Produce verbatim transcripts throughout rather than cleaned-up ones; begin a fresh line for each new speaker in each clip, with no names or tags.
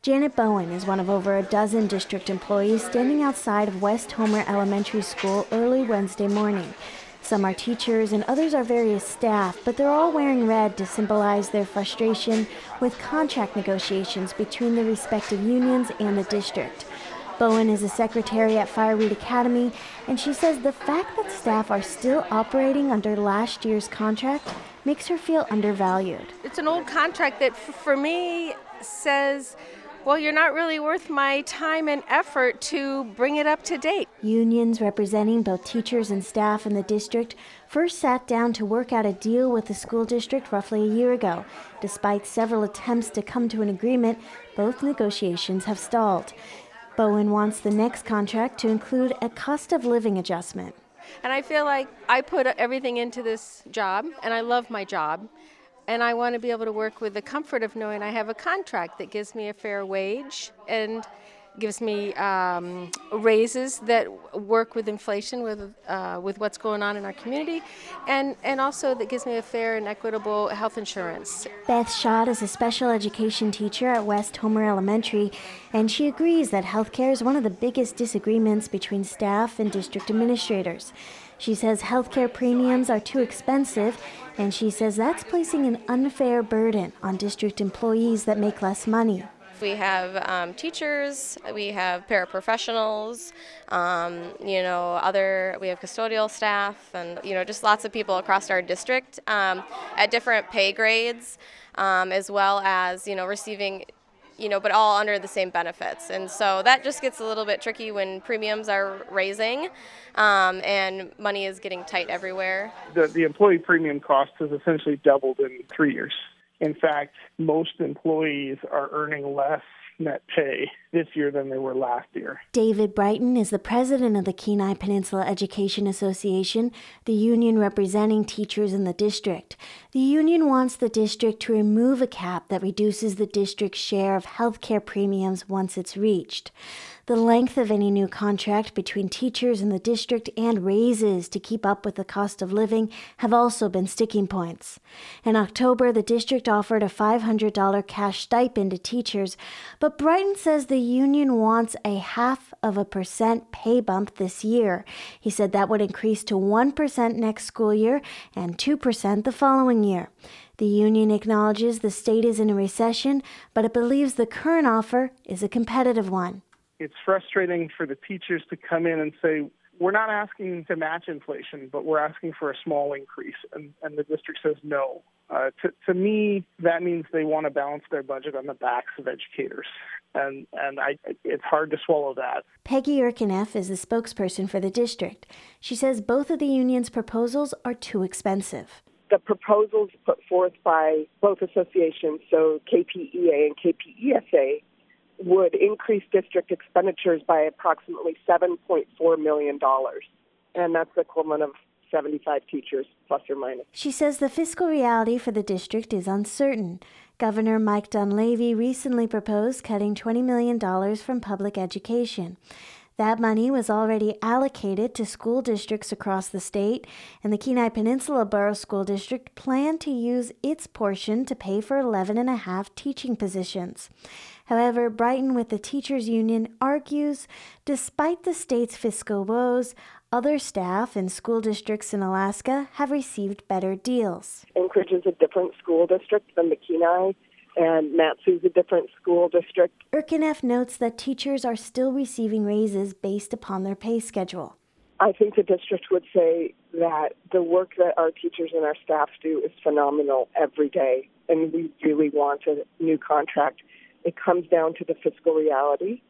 Janet Bowen is one of over a dozen district employees standing outside of West Homer Elementary School early Wednesday morning. Some are teachers and others are various staff, but they're all wearing red to symbolize their frustration with contract negotiations between the respective unions and the district. Bowen is a secretary at Fireweed Academy, and she says the fact that staff are still operating under last year's contract makes her feel undervalued.
It's an old contract that, f- for me, says, well, you're not really worth my time and effort to bring it up to date.
Unions representing both teachers and staff in the district first sat down to work out a deal with the school district roughly a year ago. Despite several attempts to come to an agreement, both negotiations have stalled. Bowen wants the next contract to include a cost of living adjustment.
And I feel like I put everything into this job, and I love my job. And I want to be able to work with the comfort of knowing I have a contract that gives me a fair wage and gives me um, raises that work with inflation, with uh, with what's going on in our community, and, and also that gives me a fair and equitable health insurance.
Beth Schott is a special education teacher at West Homer Elementary, and she agrees that healthcare is one of the biggest disagreements between staff and district administrators. She says healthcare premiums are too expensive, and she says that's placing an unfair burden on district employees that make less money.
We have um, teachers, we have paraprofessionals, um, you know, other, we have custodial staff, and, you know, just lots of people across our district um, at different pay grades, um, as well as, you know, receiving, you know, but all under the same benefits. And so that just gets a little bit tricky when premiums are raising um, and money is getting tight everywhere.
The, the employee premium cost has essentially doubled in three years. In fact, most employees are earning less net pay this year than they were last year.
David Brighton is the president of the Kenai Peninsula Education Association, the union representing teachers in the district. The union wants the district to remove a cap that reduces the district's share of health care premiums once it's reached. The length of any new contract between teachers in the district and raises to keep up with the cost of living have also been sticking points. In October, the district offered a five hundred dollars cash stipend to teachers, but Brighton says the union wants a half of a percent pay bump this year. He said that would increase to one percent next school year and two percent the following year. The union acknowledges the state is in a recession, but it believes the current offer is a competitive one.
It's frustrating for the teachers to come in and say, we're not asking to match inflation, but we're asking for a small increase. And, and the district says no. Uh, to, to me, that means they want to balance their budget on the backs of educators. And, and I, it's hard to swallow that.
Peggy Erkeneff is the spokesperson for the district. She says both of the union's proposals are too expensive.
The proposals put forth by both associations, so K P E A and K P E S A, would increase district expenditures by approximately seven point four million dollars. And that's the equivalent of seventy-five teachers, plus or minus.
She says the fiscal reality for the district is uncertain. Governor Mike Dunleavy recently proposed cutting twenty million dollars from public education. That money was already allocated to school districts across the state, and the Kenai Peninsula Borough School District planned to use its portion to pay for eleven and a half teaching positions. However, Brighton with the Teachers Union argues, despite the state's fiscal woes, other staff in school districts in Alaska have received better deals.
Anchorage is a different school district than the Kenai, and Matsu's a different school district.
Erkeneff notes that teachers are still receiving raises based upon their pay schedule.
I think the district would say that the work that our teachers and our staff do is phenomenal every day, and we really want a new contract. It comes down to the fiscal reality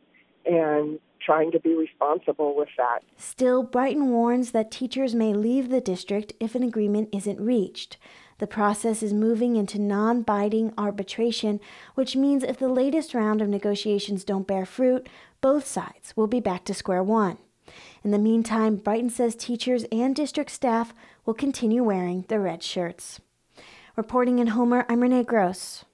and trying to be responsible with that.
Still, Brighton warns that teachers may leave the district if an agreement isn't reached. The process is moving into non-binding arbitration, which means if the latest round of negotiations don't bear fruit, both sides will be back to square one. In the meantime, Brighton says teachers and district staff will continue wearing the red shirts. Reporting in Homer, I'm Renee Gross.